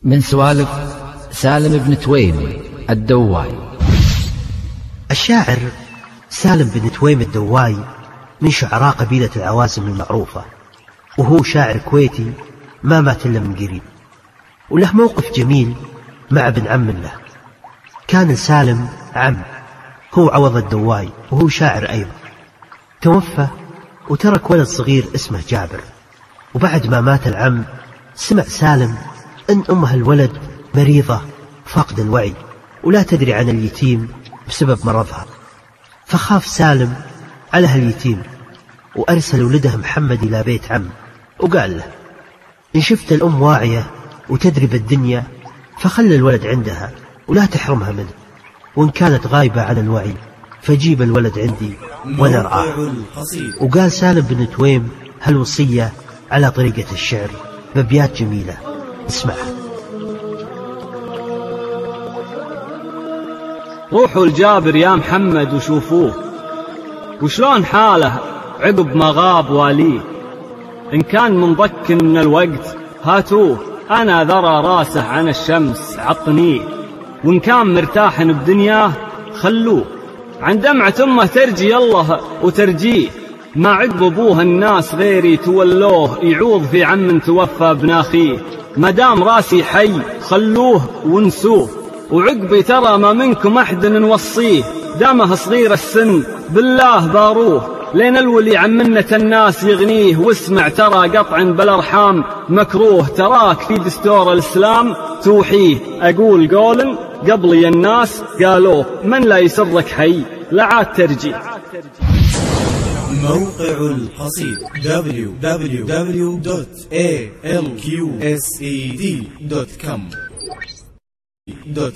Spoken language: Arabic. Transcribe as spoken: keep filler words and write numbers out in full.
من سوالف سالم بن تويم الدواي. الشاعر سالم بن تويم الدواي من شعراء قبيلة العوازم المعروفة، وهو شاعر كويتي ما مات إلا من قريب، وله موقف جميل مع ابن عم له. كان سالم عم هو عوض الدواي، وهو شاعر أيضا. توفى وترك ولد صغير اسمه جابر، وبعد ما مات العم سمع سالم أن أم الولد مريضة فاقد الوعي ولا تدري عن اليتيم بسبب مرضها، فخاف سالم على اليتيم وأرسل ولده محمد إلى بيت عم وقال له: إن شفت الأم واعية وتدري بالدنيا فخلي الولد عندها ولا تحرمها منه، وإن كانت غايبة عن الوعي فجيب الولد عندي ونرعاه. وقال سالم بن تويم هالوصية على طريقة الشعر بأبيات جميلة، اسمعها. روحوا الجابر يا محمد وشوفوه وشلون حاله عقب ما غاب واليه، إن كان منضك من الوقت هاتوه، أنا ذرى راسه عن الشمس عطنيه، وإن كان مرتاح بدنياه خلوه، عن دمعة أمه ترجي الله وترجيه، ما عقب أبوه الناس غيري تولوه، يعوض في عم توفى ابن أخيه، مدام راسي حي خلوه ونسوه، وعقبي ترى ما منكم أحد نوصيه، دامه صغير السن بالله باروه، لين الولي عن منة الناس يغنيه، واسمع ترى قطع بالأرحام مكروه، تراك في دستور الإسلام توحيه، أقول قول قبلي الناس قالوه، من لا يسرك حي لعاد ترجي. موقع القصيد دبليو دبليو دبليو دوت إيه إل كيو إس إي دي دوت كوم.